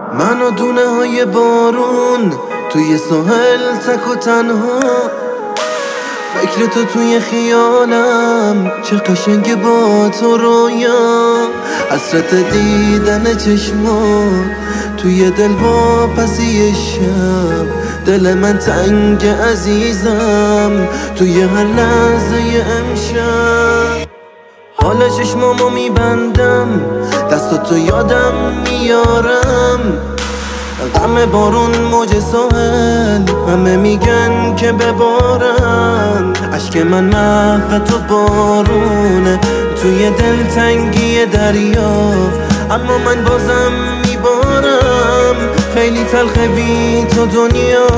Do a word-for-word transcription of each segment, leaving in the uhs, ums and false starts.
من و دونه های بارون توی ساحل تک و تنها، فکر تو توی خیالم، چه قشنگ با تو رویا. حسرت دیدن چشمات توی دل با پسی شب، دل من تنگ عزیزم توی هر لحظه امشب. حالا چشمامو میبندم، دستاتو یادم میارم، غم بارون موج ساحل، همه میگن که ببارن. عشق من محو تو بارونه توی دل تنگی دریا، اما من بازم میبارم. خیلی تلخه بی تو دنیا.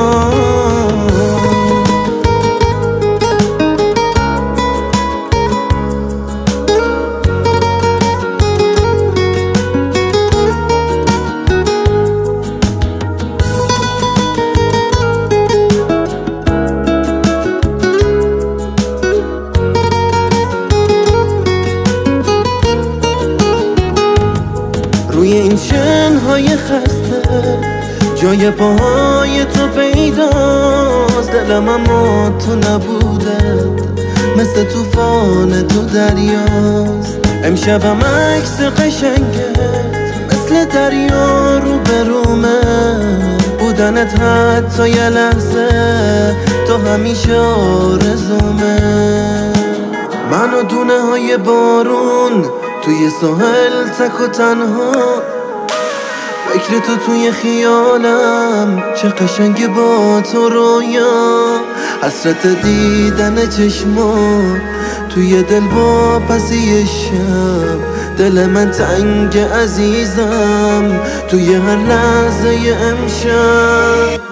روی این شنهای خسته جای پاهای تو پیداست، دلم اما تو نبوده، مثل توفان تو دریاست. امشبم عکس قشنگت مثل دریا رو برومه، بودنت حتی یه لحظه تو همیشه آرزومه. من و دونه های بارون توی ساحل تک و تنها، فکر تو توی خیالم، چه قشنگ با تو رویا. حسرت دیدن چشمات توی دل با پسی شب، دل من تنگ عزیزم توی هر لحظه امشب.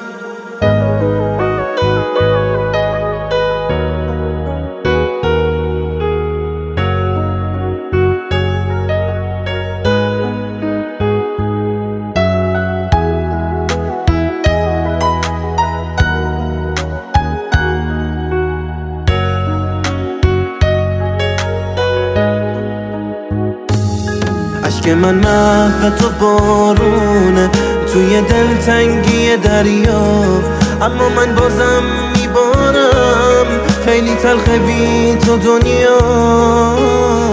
عشق من محو تو بارونه توی دل تنگی دریا، اما من بازم میبارم. خیلی تلخه بی تو دنیا.